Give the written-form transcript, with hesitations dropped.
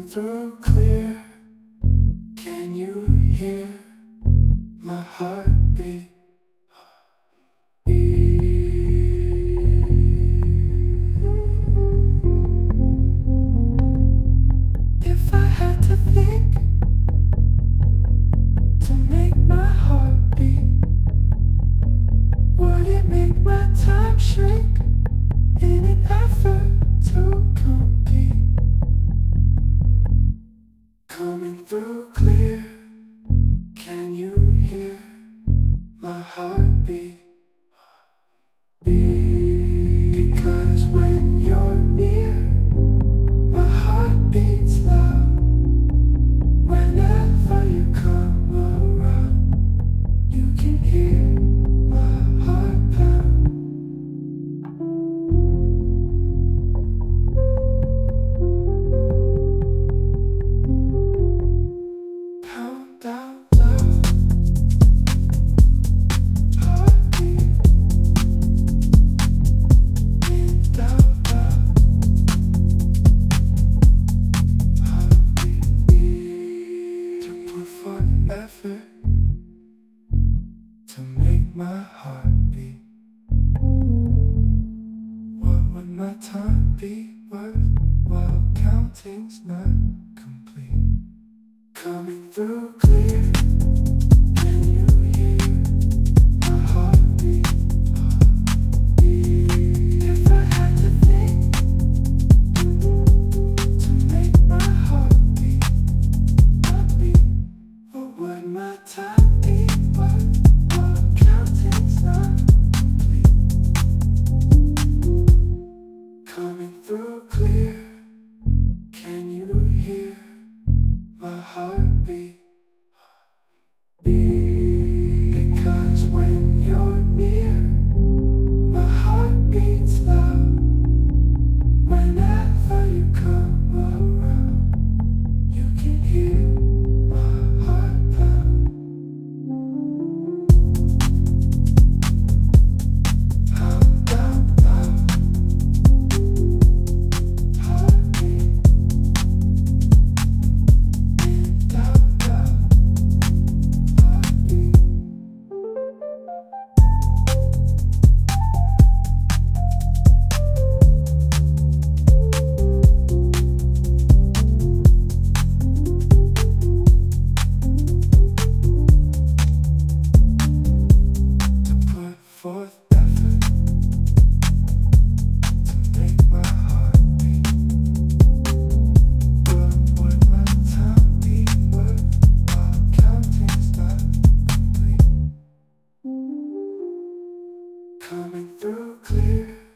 through clear. Can you hear my heartbeat? If I had to think to make my heart beat, would it make my time shrink in an effort to compete? Coming through clear, can you hear my heartbeat? Because when you're near, my heart beats loud. Whenever you come around, you can hear my heart pound. Pound out loud. Heartbeat. Wind out loud. Heartbeat. To put forth effort to make my heart beat. What would my time be worth while counting's not complete? Coming through clear, can you hear my heartbeat? If I had to think to make my heart beat, what would my time be worth while counting's not complete? Coming through clear, can you hear my heartbeat? Because when you're near, my heart beats loud. Whenever you come around, you can hear my heart pound. Pound out loud. Heartbeat. Wind out loud. Heartbeat. To put forth effort to make my heart beat. What would my time be worth while counting's not complete? Coming through clear.